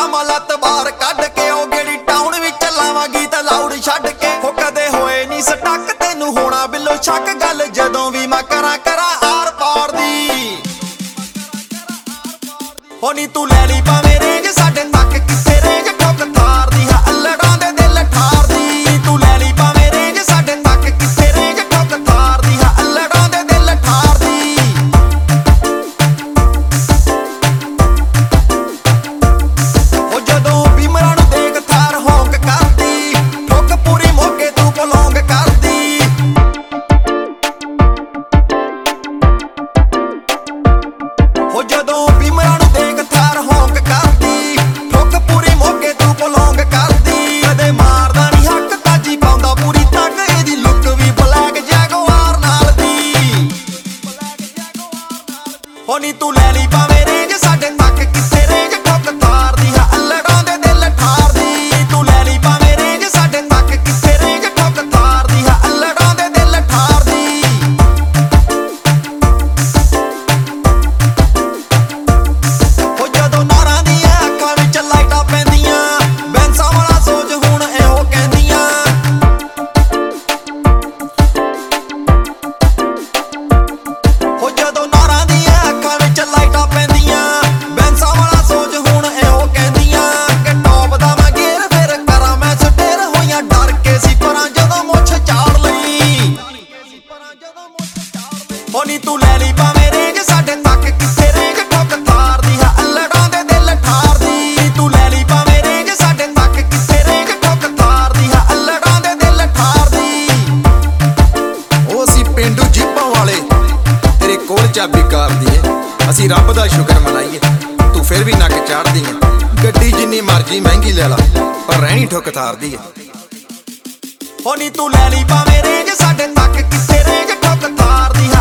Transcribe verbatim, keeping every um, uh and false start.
ਲਾਵਾਂ ਲੱਤ ਬਾਹਰ ਕੱਢ ਕੇ ਉਹ ਗੇੜੀ ਟਾਊਨ ਵਿੱਚ ਲਾਵਾਂਗੀ ਤਾਂ ਲਾਊਡ ਛੱਡ ਕੇ ਹੋ ਕਦੇ ਹੋਏ ਨਹੀਂ ਸਟੱਕ ਤੈਨੂੰ ਹੋਣਾ ਬਿੱਲੋ ਸ਼ੱਕ ਗੱਲ ਜਦੋਂ ਵੀ ਮੈਂ ਕਰਾਂ ਕਰਾਂ ਆਰ ਪਾਰ ਦੀ ਹੋ ਨੀ ਤੂੰ ਲੈ ਲਈ ਭਾਵੇਂ ਰੇਂਜ ਸਾਡੇ ਤੱਕ ਕਿੱਥੇ ਰੇਂਜ ਠੁੱਕ ਥਾਰ ਦੀ ਹਾਂ ਅਲੜਾਂ ਦੇ ਦਿਲ ਠਾਰ ਦੀ ਤੂੰ ਲੈ ਲਈ ਭਾਵੇਂ ਰੇਂਜ ਸਾਡੇ ਤੱਕ ਕਿੱਥੇ ਰੇਂਜ ਠੁੱਕ ਥਾਰ ਦੀ ਹਾਂ ਅਲੜਾਂ ਦੇ ਦਿਲ ਠਾਰ ਦੀ ਉਹ ਜਦੋਂ ਬਿਮਰਾਂ ਨੂੰ ਦੇਖ ਥਾਰ ਹੋਂਕ ਕਰਦੀ ਠੁੱਕ ਪੂਰੀ ਮੋਕੇ ਤੂੰ ਪਲੌਂਗ ਕਰਦੀ ਉਹ ਜਦੋਂ ਬਿਮਰਾਂ ਨੂੰ ਦੇਖ ਥਾਰ ਹੋਂਕ ਕਰਦੀ ਠੁੱਕ ਪੂਰੀ ਮੋਕੇ ਤੂੰ ਪਲੌਂਗ ਕਰਦੀ ਕਦੇ ਮਾਰਦਾ ਨਹੀਂ ਹੱਕ ਤਾਜੀ ਪਾਉਂਦਾ ਪੂਰੀ ਤੱਕ ਇਹਦੀ ਲੁੱਕ ਵੀ ਬਲੈਕ ਜੈਗਵਾਰ ਨਾਲ ਦੀ ਹੋ ਨੀ ਤੂੰ ਲੈ ਲਈ ਭਾਵੇਂ ਰੇਂਜ ਸਾਡੇ ਤੱਕ ਕਿੱਥੇ ਰੇਂਜ ਠੁੱਕ ਥਾਰ ਦੀ ਹਾਂ ਅਲੜਾਂ ਦੇ ਦਿਲ ਠਾਰ ਦੀ ਤੂੰ ਲੈ ਲਈ ਭਾਵੇਂ ਰੇਂਜ ਸਾਡੇ ਤੱਕ ਕਿੱਥੇ ਰੇਂਜ ਠੁੱਕ ਥਾਰ ਦੀ ਹਾਂ ਅਲੜਾਂ ਦੇ ਦਿਲ ਠਾਰ ਦੀ ਉਹ ਜਦੋਂ ਨਾਰਾਂ ਦੀਆਂ ਅੱਖਾਂ ਵਿੱਚ ਲਾਈਟਾਂ ਪੈਂਦੀਆਂ ਬੈਂਸਾਂ ਵਾਲਾ ਸੋਚ ਹੁਣ ਇਹੋ ਕਹਿੰਦੀਆਂ ਉਹ ਜਦੋਂ ਨਾਰਾਂ ਦੀਆਂ ਅੱਖਾਂ ਵਿੱਚ ਲਾਈਟਾਂ ਪੈਂਦੀਆਂ ਬੈਂਸਾਂ ਵਾਲਾ ਸੋਚ ਹੁਣ ਇਹੋ ਕਹਿੰਦੀਆਂ ਕਿ ਟੌਪ ਦਾ ਮੈਂ ਗੇਰ ਫਿਰ ਕਰਾਂ ਮੈਂ ਸਟੇਰ ਹੋਈਆਂ ਡਰ ਕੇ ਸੀ ਪਰਾਂ ਜਦੋਂ ਮੁੱਛ ਝਾੜ ਲਈ ਹੋ ਨੀ ਤੂੰ ਲੈ ਲਈ ਭਾਵੇਂ ਰੇਂਜ ਸਾਡੇ ਤੱਕ ਕਿੱਥੇ ਰੇਂਜ ਠੁੱਕ ਥਾਰ ਦੀ ਹਾਂ ਅਲੜਾਂ ਦੇ ਦਿਲ ਠਾਰ ਦੀ ਤੂੰ ਲੈ ਲਈ ਭਾਵੇਂ ਰੇਂਜ ਸਾਡੇ ਤੱਕ ਕਿੱਥੇ ਰੇਂਜ ਠੁੱਕ ਥਾਰ ਦੀ ਹਾਂ ਅਲੜਾਂ ਦੇ ਦਿਲ ਠਾਰ ਦੀ ਉਹ ਅਸੀਂ ਪਿੰਡੂ ਜੀਪਾਂ ਵਾਲੇ ਤੇਰੇ ਕੋਲ ਚਾਬੀ ਕਾਰ ਦੀ ਏ ਅਸੀਂ ਰੱਬ ਦਾ ਸ਼ੁਕਰ ਮਨਾਈਏ ਤੂੰ ਫਿਰ ਵੀ ਨੱਕ ਚਾੜਦੀ ਏ ਗੱਡੀ ਜਿੰਨੀ ਮਰਜੀ ਮਹਿੰਗੀ ਲੈ ਲਾ ਪਰ ਰਹਿਣੀ ਠੁੱਕ ਥਾਰਦੀ ਏ ਹੋ ਨੀ ਤੂੰ ਲੈ ਲਈ ਭਾਵੇਂ ਰੇਂਜ ਸਾਡੇ ਤੱਕ ਕਿੱਥੇ ਰੇਂਜ ਠੁੱਕ ਥਾਰ ਦੀ ਹਾਂ